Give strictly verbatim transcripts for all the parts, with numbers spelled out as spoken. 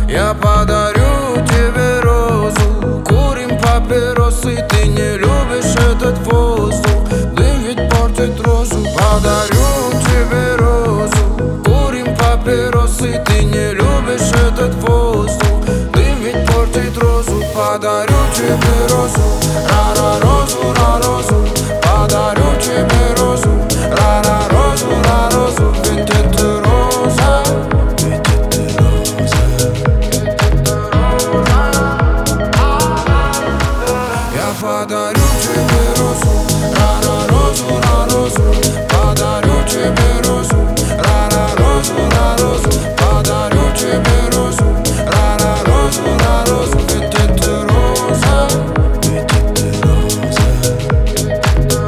Я подарю тебе розу, курим папиросы. Ты не любишь этот воздух, дым ведь портит розу. Подарю тебе розу, курим папиросы. Ты не любишь этот воздух, дым ведь портит розу. Подарю тебе розу, ра-ра, розу, ра, розу. Подарю тебе розу, ра-ра, розу, ра, розу. Ведь это роза, ведь это роза, ведь это роза. Я подарю тебе розу, ра-ра, розу, ра, розу. Подарю тебе розу, ра-ра, розу, ра, розу. Подарю тебе розу, ра-ра, розу, ра, розу. Ведь это роза, ведь это роза, ведь это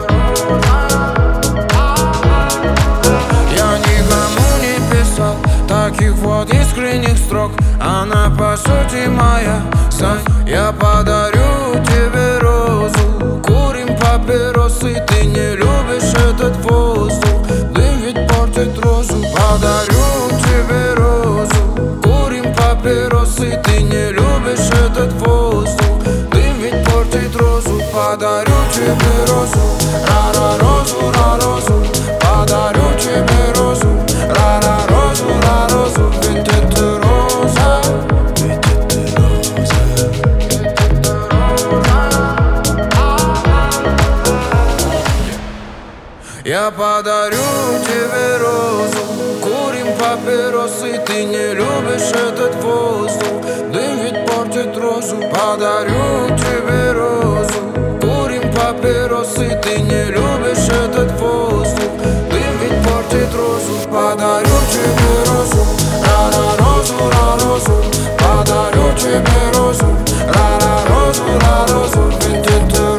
роза. Я никому не писал таких вот искренних строк. Она по сути моя Сань. Я подарю тебе розу, курим папиросы. Ты не любишь этот воздух, дым ведь портит розу. Подарю тебе розу, курим папиросы. Ты не любишь этот воздух, дым ведь портит розу. Подарю тебе розу, ра-ра, розу, ра, розу. Подарю тебе розу, ра-ра, розу, ра, розу. Ведь это роза, ведь это роза, ведь это роза. Я подарю тебе розу, курим папиросы. Ты не любишь этот воздух, дым ведь портит розу. Подарю тебе розу, курим папиросы. Ты не любишь этот воздух, дым ведь портит розу. Подарю тебе розу, ра-ра, розу, ра, розу. Подарю тебе розу, ра-ра, розу, ра, розу. Ведь это